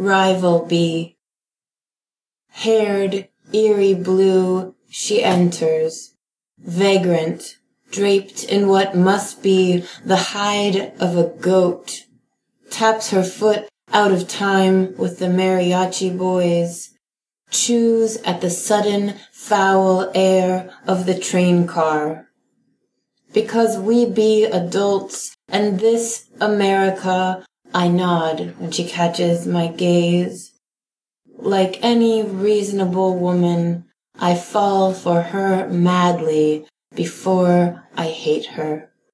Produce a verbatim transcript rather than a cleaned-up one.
rival be. Haired, eerie blue, she enters, vagrant, draped in what must be the hide of a goat, taps her foot out of time with the mariachi boys, chews at the sudden foul air of the train car. Because we be adults, and this America, I nod when she catches my gaze. Like any reasonable woman, I fall for her madly before I hate her.